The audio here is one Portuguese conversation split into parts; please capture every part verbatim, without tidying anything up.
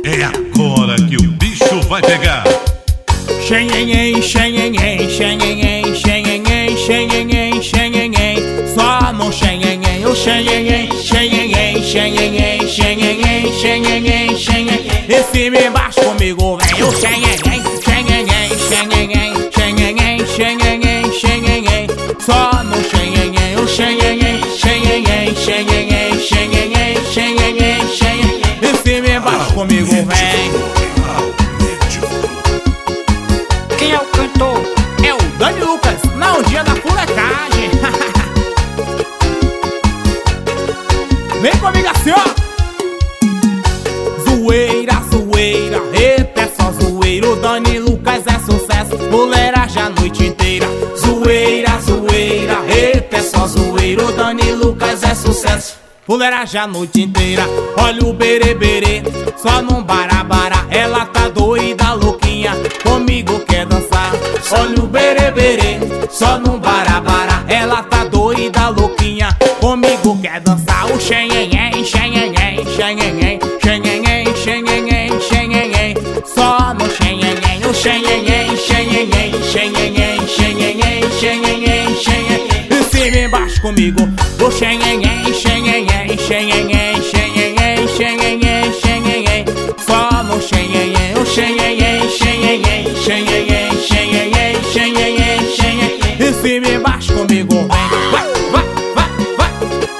É agora que o bicho vai pegar. Xenhenhen, xenhenhen, xenhenhen, xenhenhen, xenhenhen, xenhenhen. Só no xenhenhen, o xenhenhen, xenhenhen, xenhenhen, xenhenhen, xenhenhen, xenhenhen. E cima e embaixo comigo vem o xenhenhen, xenhenhen, xenhenhen, xenhenhen, xenhenhen, xenhenhen. Só no xenhenhen, o xenhenhen, xenhenhen, xenhenhen, xenhenhen, xenhenhen, xenhenhen. E cima e embaixo comigo vem. Quem é o cantor? É o Dani Lucas, na ondinha da fulecagem. Vem comigo assim, ó. Zoeira, zoeira, eita, é só zoeira. O Dani Lucas é sucesso, fuleiragem a noite inteira. Zoeira, zoeira, eita, é só zoeira. O Dani Lucas é sucesso, fuleiragem a noite inteira. Olha o berê-berê, só num barabara. Ela tá doida, louquinha, comigo quer dançar. Olha o berê-berê, só num barabara. Ela tá doida, louquinha, comigo quer dançar. O xenhenhen, xenhenhen, xenhenhen, xenhenhen, xenhenhen, xenhenhen. Só no xenhenhen, o xenhenhen, xenhenhen, xenhenhen, xenhenhen, xenhenhen, xenhenhen. E cima e embaixo comigo, o xenhenhen, xenhenhen, xenhenhen, xenhenhen, xenhenhen, xenhenhen. Só no xenhenhen, o xenhenhen, xenhenhen, xenhenhen, xenhenhen, xenhenhen, xenhenhen. E cima e embaixo comigo vem. Vai, vai, vai, vai.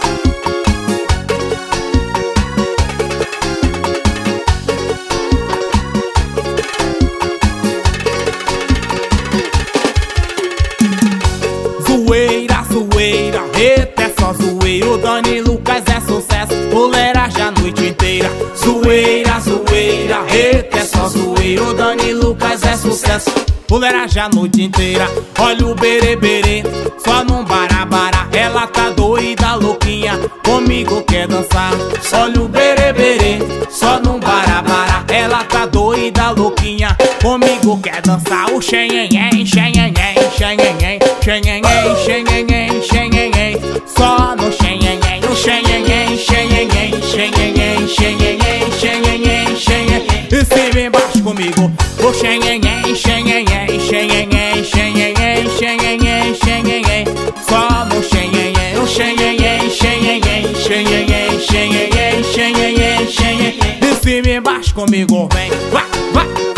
Zoeira, zoeira, eita, é só zoeira. O Dani Lucas é sucesso, fuleiragem a noite inteira. Zoeira, zoeira, eita, é só zoeira. O Dani Lucas é sucesso, fuleiragem a noite inteira. Olha o berê-berê, só num barabara. Ela tá doida, louquinha, comigo quer dançar. Olha o berê-berê, só num barabara. Ela tá doida, louquinha, comigo quer dançar. O xenhenhen, xenhenhen, xenhenhen, xenhenhen, xenhenhen, xenhenhen. Só no xenhenhen, o xenhenhen, xenhenhen, xenhenhen, xenhenhen, xenhenhen, xenhenhen. E cima e embaixo comigo, o xenhenhen, xenhenhen, xenhenhen, xenhenhen, xenhenhen, xenhenhen. Só no xenhenhen, o xenhenhen, xenhenhen, xenhenhen, xenhenhen, xenhenhen, xenhenhen. E cima e embaixo comigo vem, vai, vai.